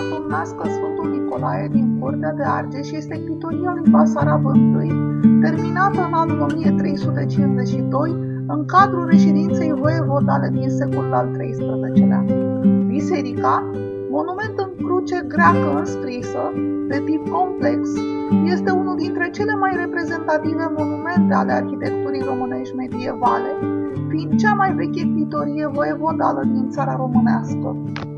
domnească Sfântul Nicolae din Curtea de Argeș este pitoria lui Basarab I, terminată în anul 1352 în cadrul reședinței voievodale din secolul al XIII-lea. Biserica, monument în cruce greacă înscrisă, de tip complex, este unul dintre cele mai reprezentative monumente ale arhitecturii românești medievale, fiind cea mai veche pitorie voievodală din țara românească.